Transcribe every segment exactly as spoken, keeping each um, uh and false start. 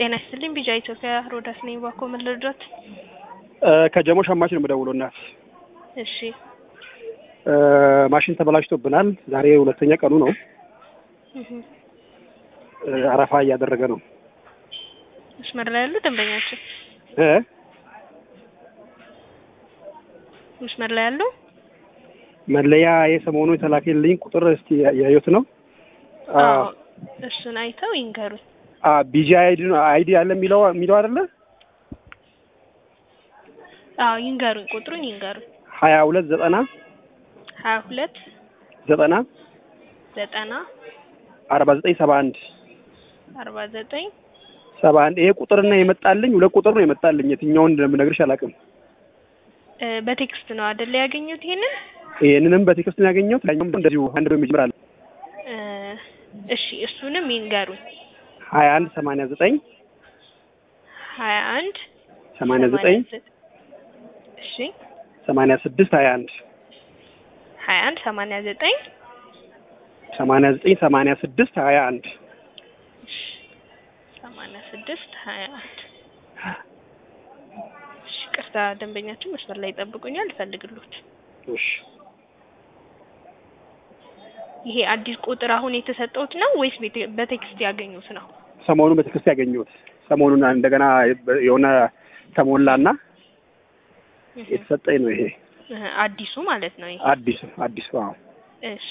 ጤና ይስጥልኝ ቢጃ ኢትዮጵያ ሮዳስ ነኝ ባኮ መልዶት ከጀሞ ሸማች ነው የምደውለው እናት እሺ ማሽን ተበላሽቶብናል ዛሬ ሁለተኛ ቀኑ ነው እህ አረፋ እያደረገ ነው መስመር ላይ ያሉ ደንበኛችን እ መስመር ላይ ያሉ መለያ የሰሞኑ የተላከልኝ ቁጥር እስቲ ያዩት ነው አዎ እሱን አይተው ይንገሩ አ ቢጂ አይዲ አይዲ አለ የሚለው የሚለው አይደለ አዎ ይንገሩ ቁጥሩን ይንገሩ ሀያ ሁለት ዘጠና ሀያ ሁለት ዘጠና ዘጠና አርባ ዘጠኝ ሰባ አንድ አርባ ዘጠኝ ሰባ አንድ ይሄ ቁጥርና የመጣልኝ ሁለት ቁጥር ነው የመጣልኝ የትኛውን እንደምነግርሽ አላውቅም በቴክስት ነው አይደል ያገኙት ይሄንን ይሄንንም በቴክስት ነው ያገኘሁት ታኛም እንደዚሁ አንድ በሚጀምራል እሺ እሱንም ይንገሩ ሀያ አንድ ሰማንያ ዘጠኝ ሀያ አንድ ሰማንያ ዘጠኝ እሺ ሰማንያ ስድስት ሀያ አንድ ሀያ አንድ ሰማንያ ዘጠኝ ሰማንያ ዘጠኝ ሰማንያ ስድስት ሀያ አንድ ሰማንያ ስድስት ሀያ አንድ እሺ ቅርታ ደንበኛችን መስመር ላይ ይጠብቁኛል ልፈልግልዎት እሺ ይሄ አዲስ ቁጥር አሁን የተሰጠውት ነው ወይስ በቴክስት ያገኙት ነው ሰሞኑን በቴክስት ያገኘሁት ሰሞኑን እንደገና የሆነ ተሞላና የተሰጠኝ ነው ይሄ አዲሱ ማለት ነው ይሄ አዲሱ አዲሱ አዎ እሺ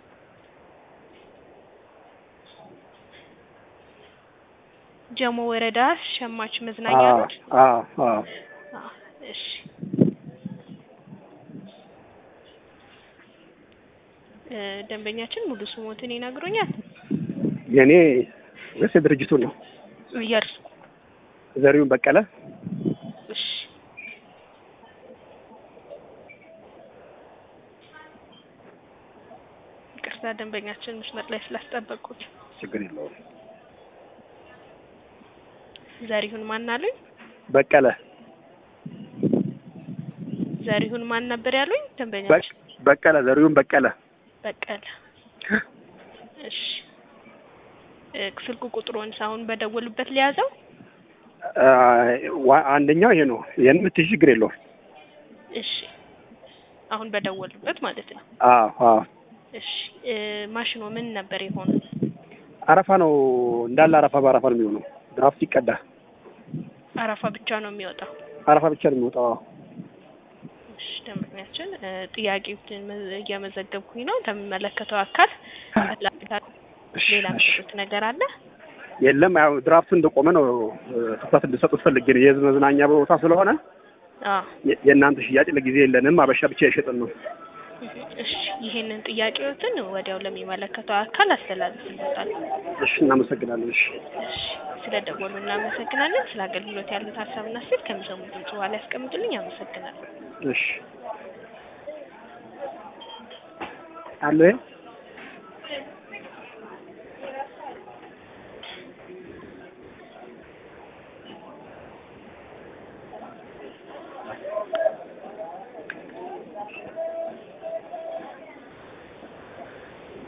ጀሞ ወረዳ ሸማች መዝናኛ ነው አዎ አዎ እሺ ደንበኛችን ሙሉ ስሞትን ይነግሩኛል የኔ ወይስ ድርጅቱ ነው የርሱ ዘሪሁን በቀለ እሺ ቅርታ ደንበኛችን መስመር ላይ ስላስጠበቁት ችግር የለውም ዘሪሁን ማን አሉኝ በቀለ ዘሪሁን ማን ነበር ያሉኝ ደንበኛችን በቀለ ዘሪሁን በቀለ በቀለ እሺ ስልኩ ቁጥሩን ሳሁን በደወሉበት ሊያዘው አንደኛው ይሄ ነው የኔም ችግር የለውም እሺ አሁን በደወሉበት ማለት ነው አዎ አዎ እሺ ማሽኑ ምን ነበር የሆነው አረፋ ነው እንዳለ አረፋ በአረፋ ነው የሚሆነው ድራፍት ይቀዳ አረፋ ብቻ ነው የሚወጣው አረፋ ብቻ ነው የሚወጣው እሺ ደንበኛችን ጥያቄዎችን እያመዘገብኩኝ ነው ተመለከተው አካል ሌላ ምክንያት ነገር አለ የለም ያው ድራፍቱ እንደቆመ ነው ተሳት እንድሰጡት ፈልጌ ነው የህዝብ መዝናኛ ቦታ ስለሆነ አዎ የእናንተ ሽያጭ ለጊዜ የለንም አበሻ ብቻ ይሸጥን ነው እሺ ይሄንን ጥያቄዎችን ወዲያው ለሚመለከተው አካል አስተላልፍልዎታል እሺ እናመሰግናለን እሺ እሺ ስለደወሉ እናመሰግናለን ስለ አገልግሎት ያሉት ሀሳብና አስተያየት ከሚሰሙት ድምጽ በኋላ ያስቀምጡልኝ አመሰግናለሁ እሺ አለ